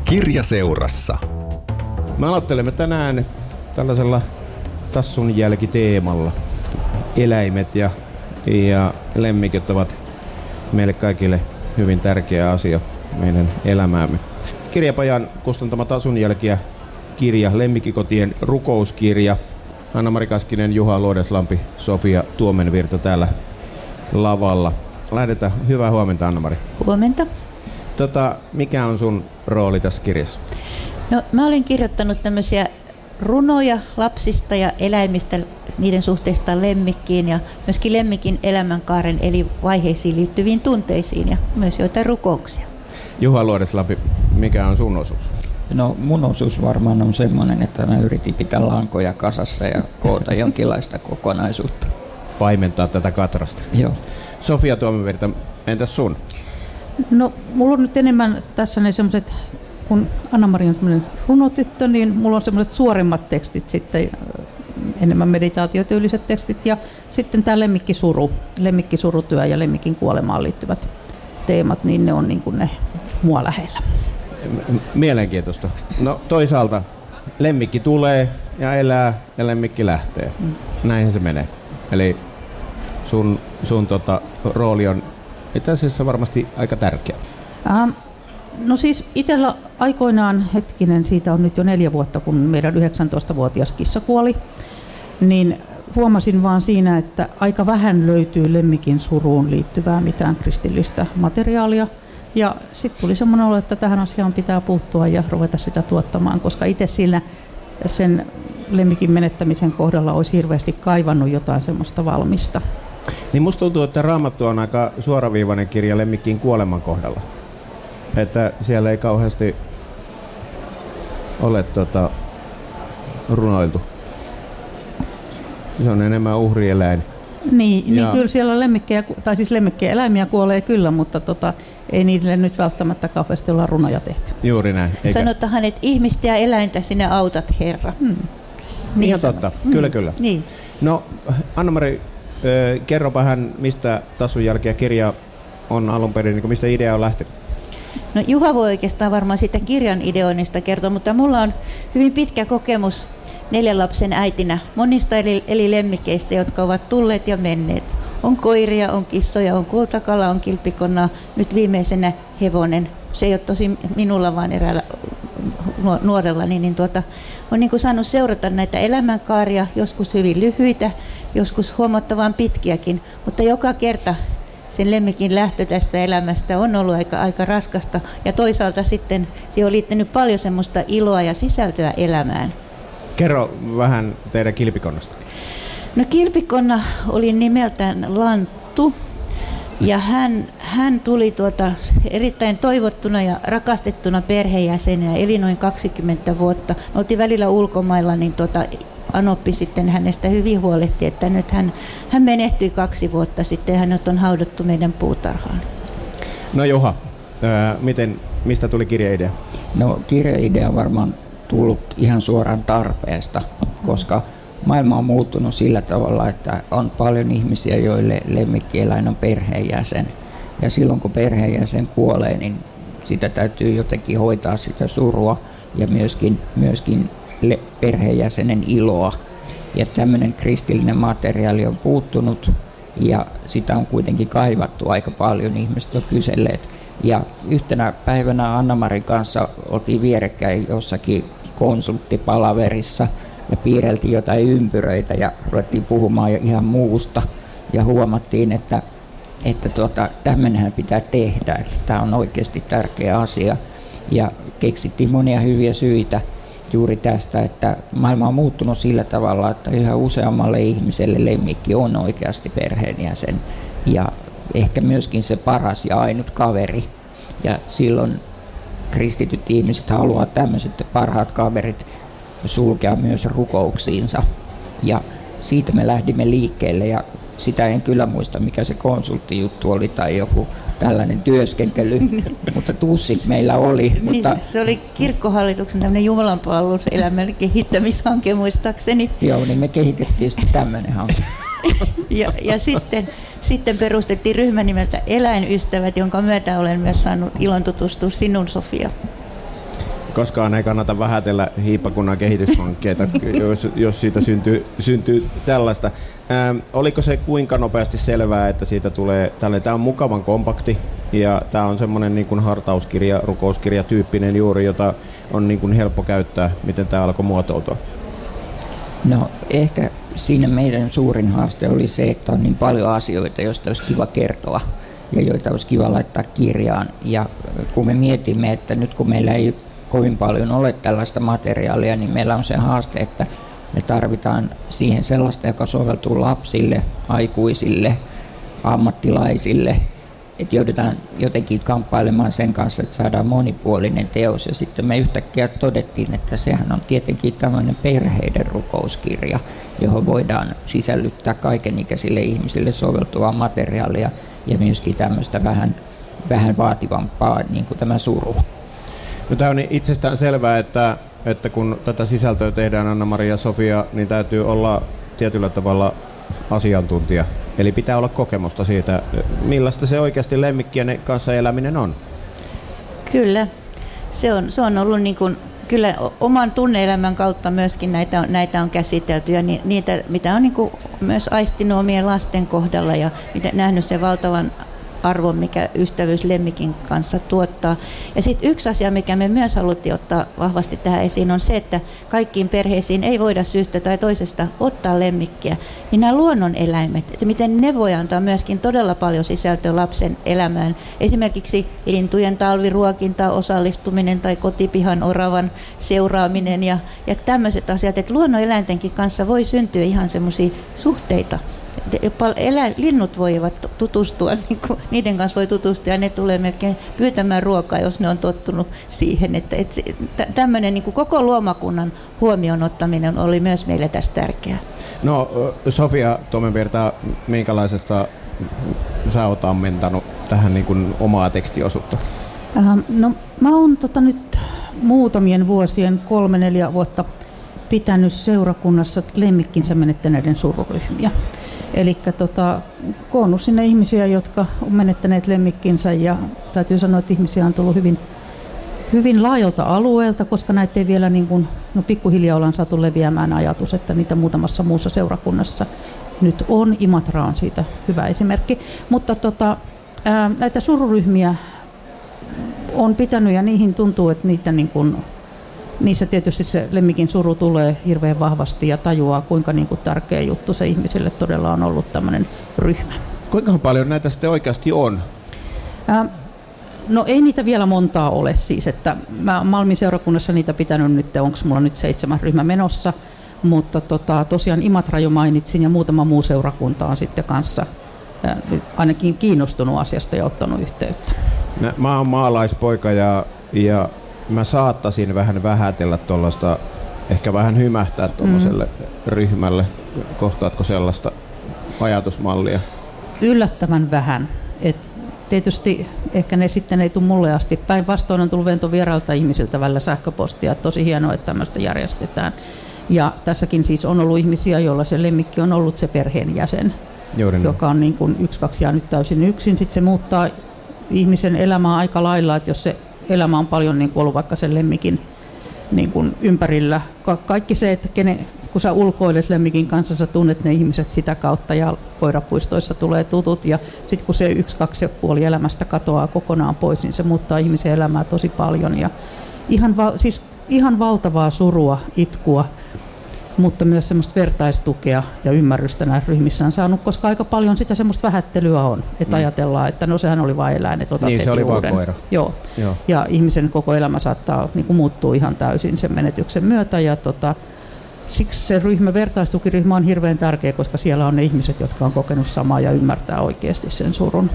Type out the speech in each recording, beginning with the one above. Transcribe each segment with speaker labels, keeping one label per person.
Speaker 1: Kirjaseurassa.
Speaker 2: Me aloittelemme tänään tällaisella Tassun jälkiteemalla. Eläimet ja lemmikit ovat meille kaikille hyvin tärkeä asia meidän elämäämme. Kirjapajan kustantama Tassun jälkiä kirja, Lemmikkikotien rukouskirja. Anna-Mari Kaskinen, Juha Luodeslampi, Sofia Tuomenvirta täällä lavalla. Lähdetään. Hyvää huomenta, Anna-Mari.
Speaker 3: Huomenta.
Speaker 2: Mikä on sun rooli tässä kirjassa?
Speaker 3: No, mä olen kirjoittanut tämmöisiä runoja lapsista ja eläimistä, niiden suhteista lemmikkiin ja myöskin lemmikin elämänkaaren eli vaiheisiin liittyviin tunteisiin ja myös joitain rukouksia.
Speaker 2: Juha Luodeslampi, mikä on sun osuus?
Speaker 4: No mun osuus varmaan on semmoinen, että mä yritin pitää lankoja kasassa ja koota jonkinlaista kokonaisuutta.
Speaker 2: Paimentaa tätä katrasta.
Speaker 4: Joo.
Speaker 2: Sofia Tuomenvirta, entäs sun?
Speaker 5: No, mulla on nyt enemmän tässä ne semmoiset, kun Anna-Mari on tämmöinen runotyttö, niin mulla on semmoiset suoremmat tekstit sitten, enemmän meditaatiotyyliset tekstit ja sitten tämä lemmikkisurutyö ja lemmikin kuolemaan liittyvät teemat, niin ne on niin kuin ne mua lähellä.
Speaker 2: Mielenkiintoista. No toisaalta lemmikki tulee ja elää ja lemmikki lähtee. Näinhän se menee. Eli sun rooli on itse asiassa varmasti aika tärkeä.
Speaker 5: No siis itsellä aikoinaan, siitä on nyt jo 4 vuotta, kun meidän 19-vuotias kissa kuoli, niin huomasin vaan siinä, että aika vähän löytyy lemmikin suruun liittyvää mitään kristillistä materiaalia. Ja sitten tuli semmoinen olo, että tähän asiaan pitää puuttua ja ruveta sitä tuottamaan, koska itse siinä sen lemmikin menettämisen kohdalla olisi hirveästi kaivannut jotain semmoista valmista.
Speaker 2: Niin musta tuntuu, että Raamattu on aika suoraviivainen kirja lemmikin kuoleman kohdalla. Että siellä ei kauheasti ole runoiltu. Se on enemmän uhrieläin.
Speaker 5: Niin kyllä siellä lemmikkejä eläimiä kuolee kyllä, mutta ei niille nyt välttämättä kauheasti olla runoja tehty.
Speaker 2: Juuri näin.
Speaker 3: Sanotahan, että ihmistä ja eläintä sinä autat, Herra.
Speaker 2: Niin ihan totta, kyllä.
Speaker 3: Niin.
Speaker 2: No Anna-Mari, kerropa hän, mistä Tassun jälkiä kirja on alun perin, niin mistä idea on lähtenyt?
Speaker 3: No Juha voi oikeastaan varmaan siitä kirjan ideoinnista kertoa, mutta mulla on hyvin pitkä kokemus 4 lapsen äitinä monista eli lemmikeistä, jotka ovat tulleet ja menneet. On koiria, on kissoja, on kultakala, on kilpikonnaa, nyt viimeisenä hevonen. Se ei ole tosi minulla, vaan eräällä nuorella. On niin kuin saanut seurata näitä elämänkaaria, joskus hyvin lyhyitä, joskus huomattavan pitkiäkin, mutta joka kerta sen lemmikin lähtö tästä elämästä on ollut aika raskasta ja toisaalta sitten siihen on liittynyt paljon semmoista iloa ja sisältöä elämään.
Speaker 2: Kerro vähän teidän kilpikonnasta.
Speaker 3: No kilpikonna oli nimeltään Lanttu ja hän tuli erittäin toivottuna ja rakastettuna perheenjäsenä ja eli noin 20 vuotta. Me oltiin välillä ulkomailla, niin Anoppi sitten hänestä hyvin huolehti, että nyt hän menehtyi 2 vuotta sitten ja hänet on haudattu meidän puutarhaan.
Speaker 2: No Juha, mistä tuli kirjaidea?
Speaker 4: No kirjaidea on varmaan tullut ihan suoraan tarpeesta, koska maailma on muuttunut sillä tavalla, että on paljon ihmisiä, joille lemmikkieläin on perheenjäsen. Ja silloin kun perheenjäsen kuolee, niin sitä täytyy jotenkin hoitaa sitä surua ja myöskin perheenjäsenen iloa. Ja tämmöinen kristillinen materiaali on puuttunut ja sitä on kuitenkin kaivattu aika paljon, ihmiset on kyselleet. Ja yhtenä päivänä Anna-Marin kanssa oltiin vierekkäin jossakin konsulttipalaverissa ja piirreltiin jotain ympyröitä ja ruvettiin puhumaan jo ihan muusta. Ja huomattiin, että tämmöinenhän pitää tehdä, tämä on oikeasti tärkeä asia. Ja keksittiin monia hyviä syitä juuri tästä, että maailma on muuttunut sillä tavalla, että yhä useammalle ihmiselle lemmikki on oikeasti perheenjäsen ja ehkä myöskin se paras ja ainut kaveri. Ja silloin kristityt ihmiset haluaa tämmöiset parhaat kaverit sulkea myös rukouksiinsa. Ja siitä me lähdimme liikkeelle ja sitä en kyllä muista, mikä se konsulttijuttu oli tai joku tällainen työskentely, mutta tussit meillä oli.
Speaker 3: Niin,
Speaker 4: mutta
Speaker 3: se oli kirkkohallituksen tämmöinen jumalanpalveluselämän kehittämishanke muistaakseni.
Speaker 4: Joo, niin me kehitettiin sitten tämmöinen hanke.
Speaker 3: ja sitten perustettiin ryhmä nimeltä Eläinystävät, jonka myötä olen myös saanut ilon tutustua sinun, Sofia.
Speaker 2: koskaan ei kannata vähätellä hiippakunnan kehityshankkeita, jos siitä syntyy tällaista. Oliko se kuinka nopeasti selvää, että siitä tulee tällainen? Tämä on mukavan kompakti ja tämä on semmoinen niin kuin hartauskirja, rukouskirja tyyppinen juuri, jota on niin kuin helppo käyttää. Miten tämä alkoi muotoutua?
Speaker 4: No ehkä siinä meidän suurin haaste oli se, että on niin paljon asioita, joista olisi kiva kertoa ja joita olisi kiva laittaa kirjaan. Ja kun me mietimme, että nyt kun meillä ei kovin paljon ole tällaista materiaalia, niin meillä on se haaste, että me tarvitaan siihen sellaista, joka soveltuu lapsille, aikuisille, ammattilaisille, että joudutaan jotenkin kamppailemaan sen kanssa, että saadaan monipuolinen teos. Ja sitten me yhtäkkiä todettiin, että sehän on tietenkin tämmöinen perheiden rukouskirja, johon voidaan sisällyttää kaikenikäisille ihmisille soveltuvaa materiaalia ja myöskin tämmöistä vähän vaativampaa, niin kuin tämä suru.
Speaker 2: No, tämä on itsestään selvää, että kun tätä sisältöä tehdään, Anna-Mari ja Sofia, niin täytyy olla tietyllä tavalla asiantuntija. Eli pitää olla kokemusta siitä, millaista se oikeasti lemmikkien kanssa eläminen on.
Speaker 3: Kyllä, se on ollut niin kuin, kyllä oman tunne-elämän kautta myöskin näitä on käsitelty ja niitä, mitä on niin kuin myös aistinut omien lasten kohdalla ja nähnyt sen valtavan arvon, mikä ystävyys lemmikin kanssa tuottaa. Ja sitten yksi asia, mikä me myös haluttiin ottaa vahvasti tähän esiin, on se, että kaikkiin perheisiin ei voida syystä tai toisesta ottaa lemmikkiä. Niin nämä luonnoneläimet, että miten ne voi antaa myöskin todella paljon sisältöä lapsen elämään. Esimerkiksi lintujen talviruokintaan osallistuminen tai kotipihan oravan seuraaminen ja tämmöiset asiat, että luonnoneläintenkin kanssa voi syntyä ihan semmoisia suhteita. Linnut voivat tutustua, niiden kanssa voi tutustua ja ne tulee melkein pyytämään ruokaa, jos ne on tottunut siihen. Että tämmöinen niin koko luomakunnan huomioon ottaminen oli myös meille tässä tärkeää.
Speaker 2: No Sofia Tomenvirta, minkälaisesta sä oot ammentanut tähän niin kuin omaa tekstiosuutta?
Speaker 5: No mä oon nyt muutamien vuosien 3-4 vuotta pitänyt seurakunnassa lemmikkinsä menettäneiden sururyhmiä. Eli koonnut sinne ihmisiä, jotka on menettäneet lemmikkinsä ja täytyy sanoa, että ihmisiä on tullut hyvin laajalta alueelta, koska näitä ei vielä pikkuhiljaa ollaan saatu leviämään ajatus, että niitä muutamassa muussa seurakunnassa nyt on. Imatra on siitä hyvä esimerkki. Mutta näitä sururyhmiä on pitänyt ja niihin tuntuu, että niissä tietysti se lemmikin suru tulee hirveän vahvasti ja tajuaa, kuinka tärkeä juttu se ihmisille todella on ollut tämmöinen ryhmä.
Speaker 2: Kuinka paljon näitä sitten oikeasti on?
Speaker 5: No ei niitä vielä montaa ole siis, että mä Malmin seurakunnassa niitä pitänyt nyt, onko mulla nyt 7 ryhmä menossa, mutta tosiaan Imatra jo mainitsin ja muutama muu seurakunta on sitten kanssa ainakin kiinnostunut asiasta ja ottanut yhteyttä.
Speaker 2: Mä oon maalaispoika ja mä saattaisin vähän vähätellä tuollaista, ehkä vähän hymähtää tuollaiselle ryhmälle. Kohtaatko sellaista ajatusmallia?
Speaker 5: Yllättävän vähän. Tietysti ehkä ne sitten ei tule mulle asti. Päinvastoin on tullut ventovierailta ihmisiltä välillä sähköpostia. Tosi hienoa, että tämmöistä järjestetään. Ja tässäkin siis on ollut ihmisiä, joilla se lemmikki on ollut se perheenjäsen, joka on 1-2 jäänyt täysin yksin. Sitten se muuttaa ihmisen elämää aika lailla, että jos se elämä on paljon ollut vaikka sen lemmikin ympärillä. Kaikki se, että kun sä ulkoilet lemmikin kanssa, sä tunnet ne ihmiset sitä kautta ja koirapuistoissa tulee tutut ja sitten kun se 1-2,5 elämästä katoaa kokonaan pois, niin se muuttaa ihmisen elämää tosi paljon ja ihan valtavaa surua, itkua, mutta myös semmoista vertaistukea ja ymmärrystä näissä ryhmissä on saanut, koska aika paljon sitä semmoista vähättelyä on, että ajatellaan, että no sehän oli vain eläin, että otat
Speaker 2: se oli vaan koira.
Speaker 5: Joo. Ja ihmisen koko elämä saattaa muuttua ihan täysin sen menetyksen myötä ja siksi se vertaistukiryhmä on hirveän tärkeä, koska siellä on ne ihmiset, jotka on kokenut samaa ja ymmärtää oikeasti sen surun.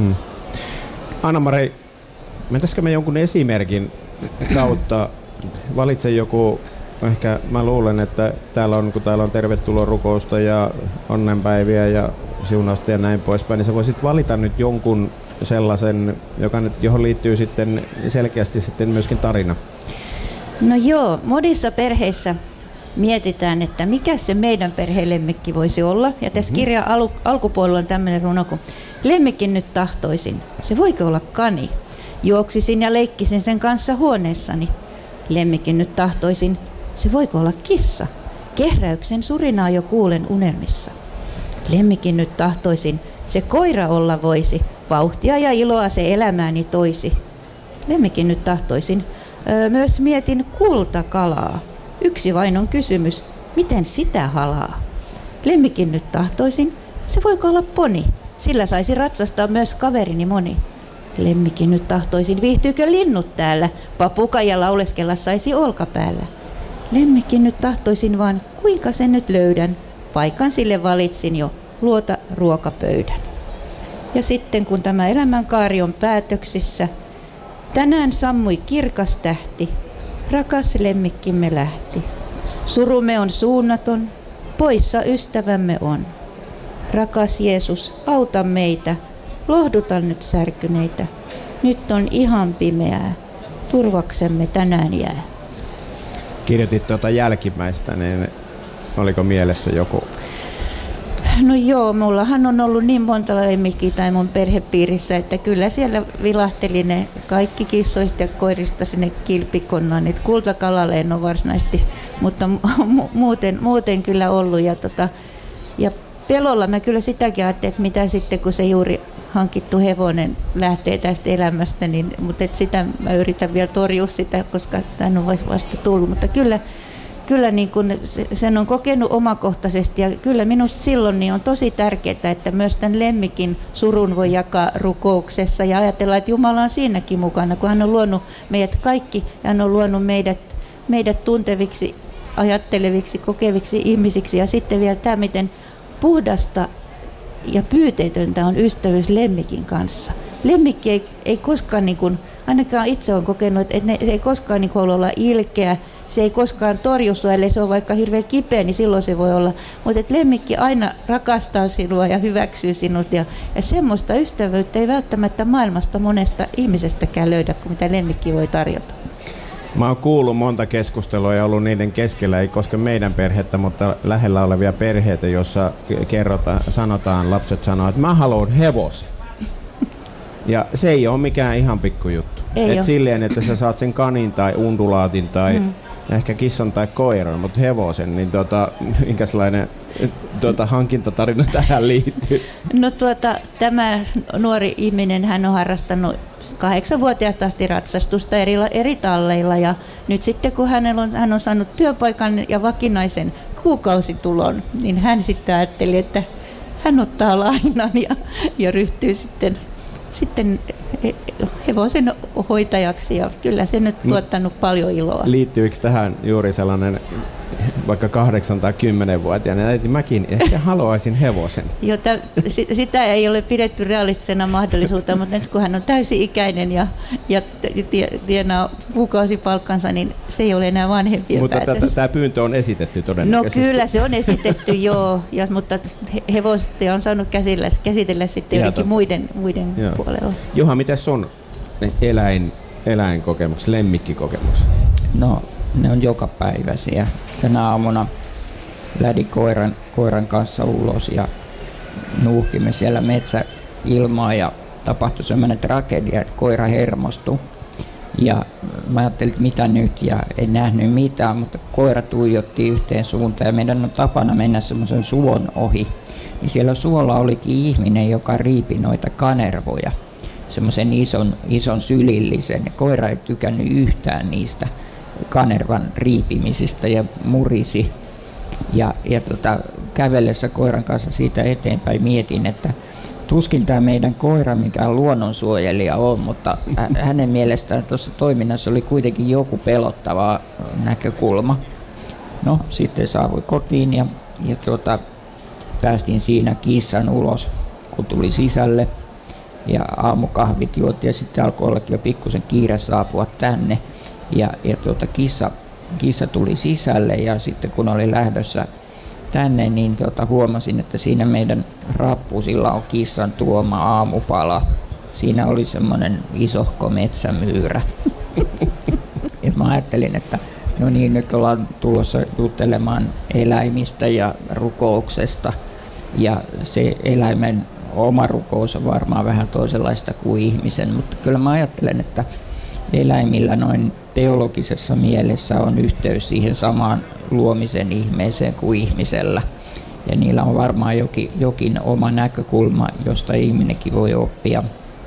Speaker 2: Anna-Mari, mentäisikö me jonkun esimerkin kautta? Valitse joku, ehkä mä luulen, että kun täällä on tervetuloa rukousta ja onnenpäiviä ja siunausta ja näin poispäin, niin sä voisit valita nyt jonkun sellaisen, johon liittyy sitten selkeästi sitten myöskin tarina.
Speaker 3: No joo, monissa perheissä mietitään, että mikä se meidän perheen lemmikki voisi olla. Ja tässä kirjan alkupuolella on tämmöinen runo, kun lemmikin nyt tahtoisin. Se voiko olla kani? Juoksisin ja leikkisin sen kanssa huoneessani. Lemmikin nyt tahtoisin, se voiko olla kissa? Kehräyksen surinaa jo kuulen unelmissa. Lemmikin nyt tahtoisin, se koira olla voisi, vauhtia ja iloa se elämääni toisi. Lemmikin nyt tahtoisin, myös mietin kultakalaa. Yksi vain on kysymys, miten sitä halaa? Lemmikin nyt tahtoisin, se voiko olla poni, sillä saisi ratsastaa myös kaverini moni. Lemmikin nyt tahtoisin, viihtyykö linnut täällä, papukaija lauleskella saisi olkapäällä. Lemmikin nyt tahtoisin vaan, kuinka sen nyt löydän, paikan sille valitsin jo, luota ruokapöydän. Ja sitten kun tämä elämänkaari on päätöksissä, tänään sammui kirkas tähti, rakas lemmikkimme lähti. Surumme on suunnaton, poissa ystävämme on. Rakas Jeesus, auta meitä, lohduta nyt särkyneitä. Nyt on ihan pimeää, turvaksemme tänään jää.
Speaker 2: Kirjoitit tuota jälkimmäistä, niin oliko mielessä joku?
Speaker 3: No joo, mullahan on ollut niin monta lemmikkiä tai mun perhepiirissä, että kyllä siellä vilahteli ne kaikki kissoista ja koirista sinne kilpikonnaan. Et kultakalalle en ole varsinaisesti, mutta muuten kyllä ollut. Ja pelolla mä kyllä sitäkin ajattelin, että mitä sitten kun se juuri hankittu hevonen lähtee tästä elämästä, niin, mutta sitä mä yritän vielä torjua sitä, koska tämä on vasta tullut. Mutta kyllä niin kun sen on kokenut omakohtaisesti ja kyllä minusta silloin niin on tosi tärkeää, että myös tämän lemmikin surun voi jakaa rukouksessa ja ajatella, että Jumala on siinäkin mukana, kun hän on luonut meidät kaikki ja hän on luonut meidät tunteviksi, ajatteleviksi, kokeviksi ihmisiksi ja sitten vielä tämä, miten puhdasta ja pyyteetöntä on ystävyys lemmikin kanssa. Lemmikki ei koskaan, niin kuin, ainakaan itse olen kokenut, että se ei koskaan niin kuin olla ilkeä, se ei koskaan torju sinua, ellei se on vaikka hirveän kipeä, niin silloin se voi olla. Mutta lemmikki aina rakastaa sinua ja hyväksyy sinut ja semmoista ystävyyttä ei välttämättä maailmasta monesta ihmisestäkään löydä, kuin mitä lemmikki voi tarjota.
Speaker 2: Mä oon kuullut monta keskustelua ja ollut niiden keskellä, ei koske meidän perhettä, mutta lähellä olevia perheitä, joissa lapset sanoo, että mä haluan hevosen. Ja se ei ole mikään ihan pikkujuttu. Et silleen, että sä saat sen kanin tai undulaatin tai ehkä kissan tai koiran, mutta hevosen, niin minkälainen hankintatarina tähän liittyy? No
Speaker 3: tämä nuori ihminen, hän on harrastanut 8-vuotiaasta asti ratsastusta eri talleilla ja nyt sitten kun hän on saanut työpaikan ja vakinaisen kuukausitulon, niin hän sitten ajatteli, että hän ottaa lainan ja ryhtyy sitten hevosen hoitajaksi ja kyllä se nyt tuottanut paljon iloa.
Speaker 2: Liittyykö tähän juuri sellainen vaikka 8 tai 10-vuotiaana, että mäkin ehkä haluaisin hevosen?
Speaker 3: Sitä ei ole pidetty realistisena mahdollisuutta, mutta nyt kun hän on täysi-ikäinen ja tienaa kuukausipalkkansa, niin se ei ole enää vanhempien päätös. Mutta
Speaker 2: tämä pyyntö on esitetty todennäköisesti.
Speaker 3: No kyllä se on esitetty, joo, mutta hevosta on saanut käsitellä sitten jotenkin muiden puolella.
Speaker 2: Juha, miten sun eläinkokemus, lemmikkikokemus?
Speaker 4: No, ne on jokapäiväisiä. Tänä aamuna lähdin koiran kanssa ulos ja nuuhkimme siellä metsäilmaa ja tapahtui sellainen tragedia, että koira hermostui. Ja mä ajattelin, että mitä nyt, ja en nähnyt mitään, mutta koira tuijotti yhteen suuntaan ja meidän on tapana mennä semmoisen suon ohi. Niin siellä suolla olikin ihminen, joka riipi noita kanervoja, semmoisen ison sylillisen. Koira ei tykännyt yhtään niistä kanervan riipimisistä ja murisi. Ja kävellessä koiran kanssa siitä eteenpäin mietin, että tuskin tämä meidän koira mikään luonnonsuojelija on, mutta hänen mielestään tuossa toiminnassa oli kuitenkin joku pelottava näkökulma. No, sitten saavui kotiin ja päästiin siinä kissan ulos, kun tuli sisälle. Ja aamukahvit juotiin ja sitten alkoi ollakin jo pikkusen kiire saapua tänne. Ja kissa tuli sisälle ja sitten kun oli lähdössä tänne, niin huomasin, että siinä meidän rappusilla on kissan tuoma aamupala. Siinä oli semmoinen isohko metsämyyrä. Ja mä ajattelin, että no niin, nyt ollaan tulossa juttelemaan eläimistä ja rukouksesta. Ja se eläimen oma rukous on varmaan vähän toisenlaista kuin ihmisen, mutta kyllä mä ajattelen, että eläimillä noin teologisessa mielessä on yhteys siihen samaan luomisen ihmeeseen kuin ihmisellä. Ja niillä on varmaan jokin oma näkökulma, josta ihminenkin voi oppia.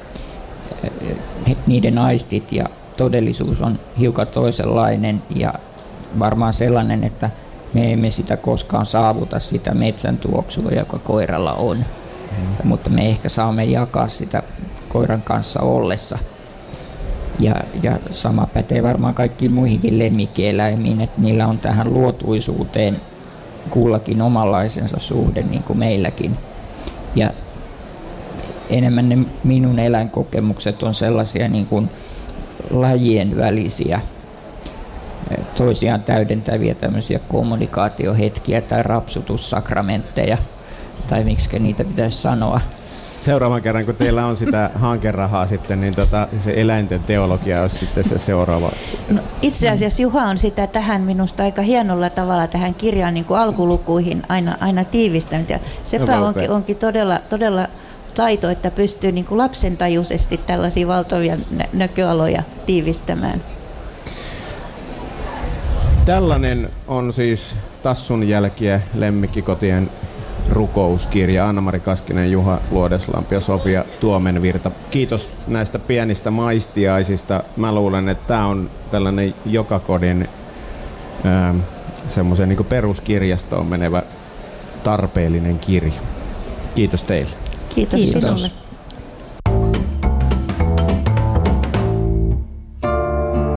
Speaker 4: Niiden aistit ja todellisuus on hiukan toisenlainen ja varmaan sellainen, että me emme sitä koskaan saavuta, sitä metsän tuoksua, joka koiralla on. Mutta me ehkä saamme jakaa sitä koiran kanssa ollessa. Ja sama pätee varmaan kaikkiin muihinkin lemmikkieläimiin, että niillä on tähän luotuisuuteen kullakin omanlaisensa suhde, niin kuin meilläkin. Ja enemmän ne minun eläinkokemukset on sellaisia niin kuin lajien välisiä, toisiaan täydentäviä tämmöisiä kommunikaatiohetkiä tai rapsutussakramentteja, tai miksi niitä pitäisi sanoa.
Speaker 2: Seuraavan kerran, kun teillä on sitä hankerahaa sitten, niin se eläinten teologia olisi sitten se seuraava.
Speaker 3: No, itse asiassa Juha on sitä tähän minusta aika hienolla tavalla tähän kirjaan niin kuin alkulukuihin aina tiivistänyt. Ja sepä onkin todella taito, että pystyy niin kuin lapsentajuisesti tällaisia valtavia näköaloja tiivistämään. Tällainen
Speaker 2: on siis Tassun jälkiä lemmikkikotien rukouskirja. Anna-Mari Kaskinen, Juha Luodeslampi ja Sofia Tuomenvirta. Kiitos näistä pienistä maistiaisista. Mä luulen, että tämä on tällainen joka kodin semmoisen niin peruskirjastoon menevä tarpeellinen kirja. Kiitos teille.
Speaker 3: Kiitos sinulle.